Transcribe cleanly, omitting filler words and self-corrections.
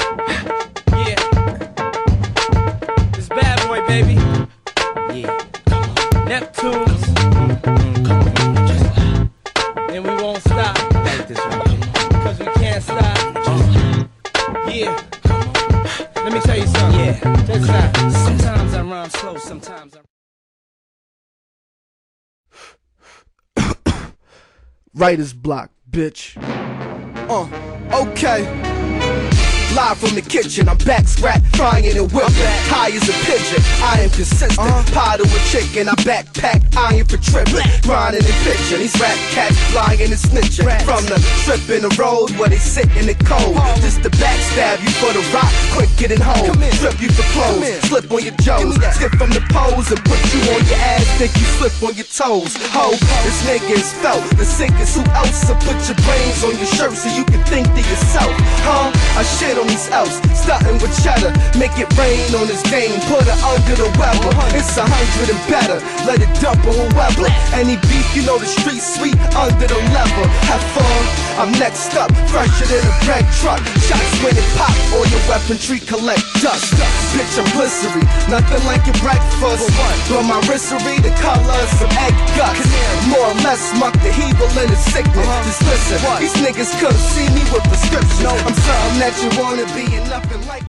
Yeah, it's Bad Boy, baby. Yeah, come on. Neptunes. Come on, just and we won't stop. Like this right, cause we can't stop. Yeah, come on. Let me tell you something. Yeah, check this out. Sometimes I rhyme slow, sometimes I Writer's block, bitch. Okay. Live from the kitchen, I'm back scrap, frying and whipping. High as a pigeon, I am consistent. Pot with chicken, I backpack, iron for tripping. Grinding and pitching, these rap cats lying and snitching. From the strip in the road where they sit in the cold. Just to backstab you for the rock, quick getting home. Strip you for clothes, slip on your joes. Skip from the pose and put you on your ass, think you slip on your toes. Ho, this nigga is felt, the sickest. Who else will put your brains on your shirt so you can think to yourself? Huh? I shit on these else, starting with cheddar. Make it rain on this game, put it under the weather. It's 100 and better, let it dump on whoever. Any beef, you know the street sweet under the level. Have fun, I'm next up, fresher than a bread truck. Shots when it pop, all your weaponry collect dust. Bitch, I'm glycerin, nothing like your breakfast. But my wristlery, the color of some egg guts. More or less, muck the evil and the sickness. Just listen, these niggas couldn't see me with prescriptions. I'm something that you wanna be and nothing like